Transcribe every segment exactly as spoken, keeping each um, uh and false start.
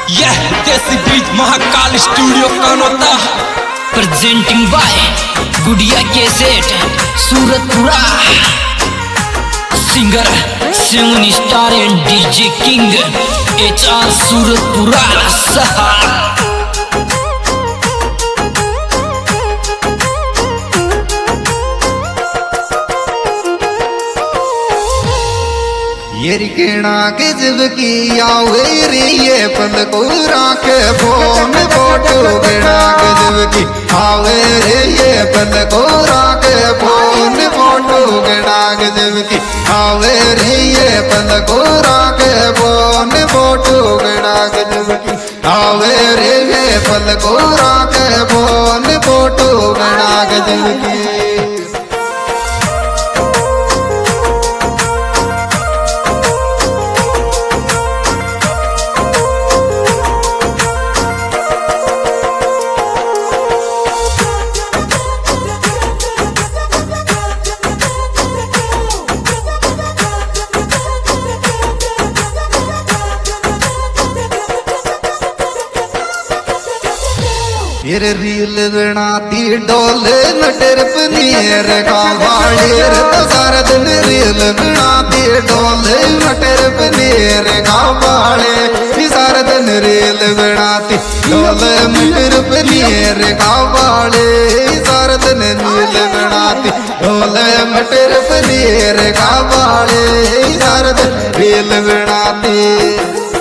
यह देसी बीज Mahakal studio Kanota presenting by Gudiya cassette Suratpura. Singer seven star and DJ king H R Suratpura सहा। ये रिकेणा के जब की आवे रे ये पल को राख फोन फोटो गेणा के जब की आवे रे ये पल को राख फोन फोटो गेणा के जब की आवे रे ये पल को राख फोन फोटो गेणा के जब की आवे रे ये पल को राख फोन फोटो गेणा के जब की। फिर रील बनाती डोले नटर पनीर का बाड़ीर तो सारा दिन रील बनाती डोले नटर पनीर का बाड़े सारा दिन रील बनाती डोले मटर पनीर का बाड़े सारा दिन रील बनाती डोले मटर पनीर का बाड़े सारा दिन रील बनाती।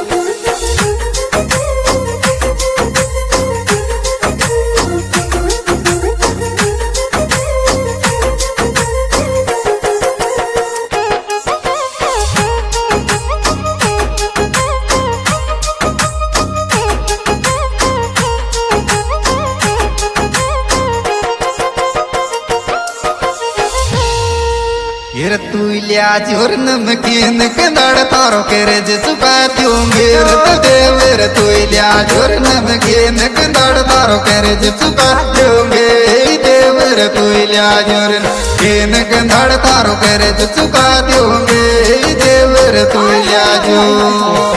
फिर तू लिया जोर नमकीन कंदड़ तारो करे चुका दूंगे तो देवर तू लिया जोर नमकीन कंदड़ तारो करे चुका दूंगे देवर तू लिया जोर नमकीन कंदड़ तारो करे चुका दूंगे देवर तू लिया जो।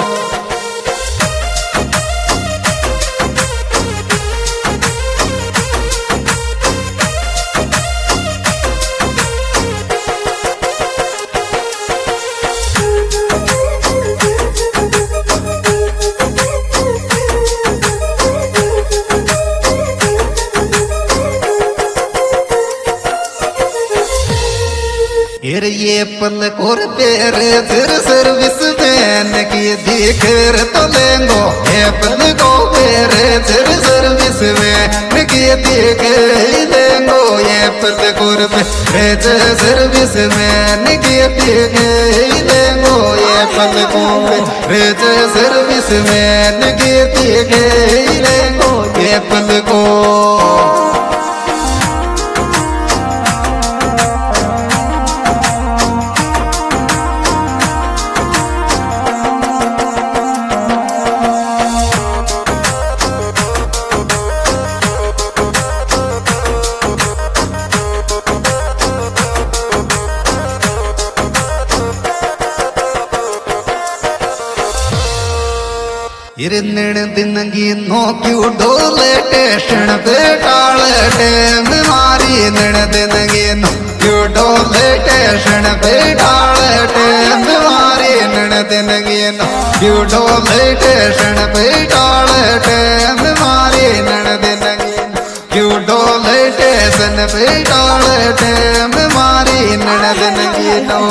फिर ये पल कोर पेरे फिर सर्विस मैन की दिखर तो लेंगो ये पल को पेरे फिर सर्विस मैन की दिख लेंगो ये पल कोर पेरे सर्विस मैन की दिख लेंगो ये पल को पेरे सर्विस मैन की दिख लेंगो ये पल को। इरनण दिन की नो क्यों डोले टेशन पे टाले टेम मारी नण दिन की नो क्यों डोले टेशन पे टाले टेम मारी नण दिन की नो क्यों डोले टेशन पे टाले टेम मारी नण दिन की क्यों डोले टेशन पे टाले टेम मारी नण दिन की नो।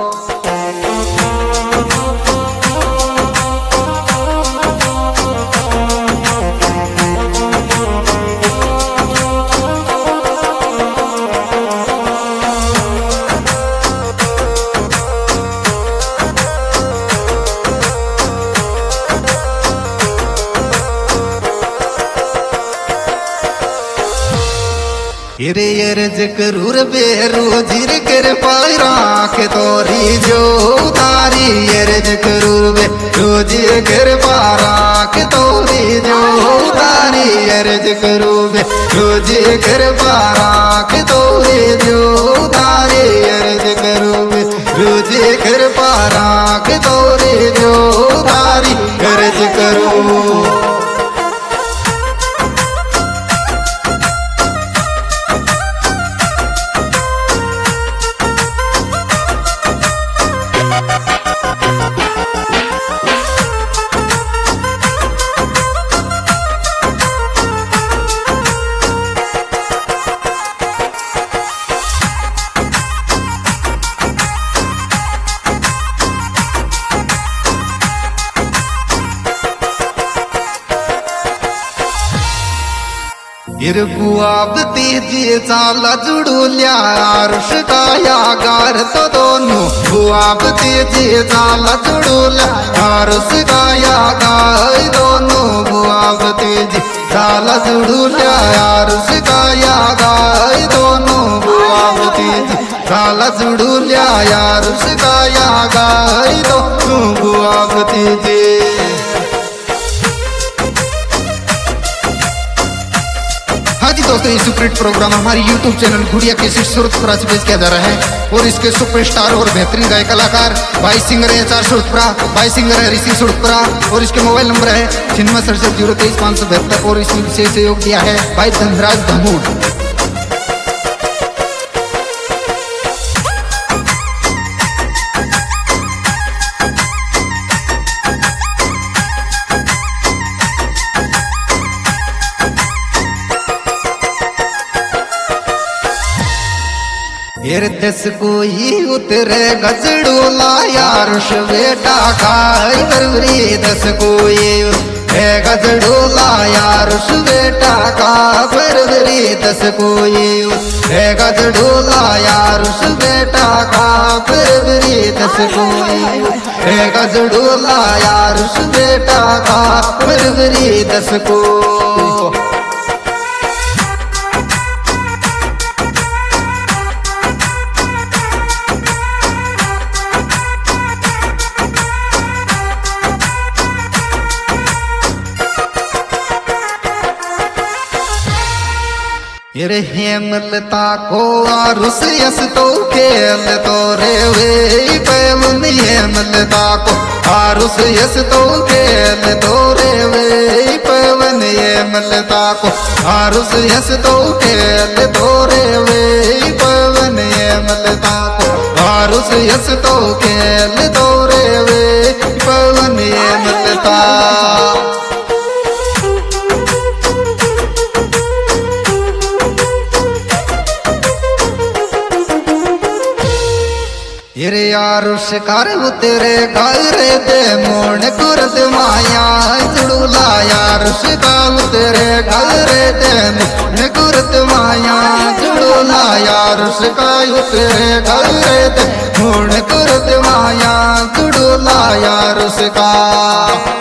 हिरे यरज करूर बेरू जिर कर पाई राख तोरी जो तारी यरज करूर बेरू जिर कर पाराख तोरी जो तारी यरज करूर बेरू जिर कर पाराख तोरी जो तारी यरज करूर बेरू जिर कर पाराख तोरी जो तारी यरज करूर। इरगुआब तेजी चाला जुडूल्या आरुष काया गार तो दोनों गुआब तेजी चाला जुडूल्या आरुष काया गाय दोनों गुआब तेजी चाला जुडूल्या आरुष काया गाय दोनों गुआब तेजी चाला जुडूल्या आरुष काया गाय दोनों गुआब तेजी। हाँ जी दोस्तों, ये सुपरहिट प्रोग्राम हमारी YouTube channel Gudiya cassette Suratpura से पेश किया जा रहा है और इसके सुपरस्टार और बेहतरीन गायक कलाकार भाई सिंगर है चार सूरतपुरा, भाई सिंगर है ऋषि सूरतपुरा और इसके मोबाइल नंबर है छिन्नवे सड़सठ जीरो तेईस पाँच सौ बहत्तर और इसमें विशेष सहयोग दिया है भाई धनराज धमूड। फिर दस कोई उतरे गजड़ोला यारुष बेटा खाई बरबरी दस कोई है गजड़ोला यारुष बेटा का बरबरी दस कोई है गजड़ोला यारुष बेटा का बरबरी दस कोई है गजड़ोला यारुष बेटा का बरबरी दस को। फिर हेमलता को आरुष यस तो खेल तो रे वे पैवन हेमलता को आरुष यस तो खेल तो रे वे पैवन हेमलता को आरुष यस तो खेल तो रे वे पैवन हेमलता को आरुष यस तो खेल तो रे वे पैवन हेमलता। हिरे आरुष कर उतरे गायरे दे मोण कुरद माया जुड़ूला यारुष का उतरे गायरे दे मोण कुरद माया जुड़ूला यारुष का उतरे गायरे दे मोण कुरद माया जुड़ूला यारुष का।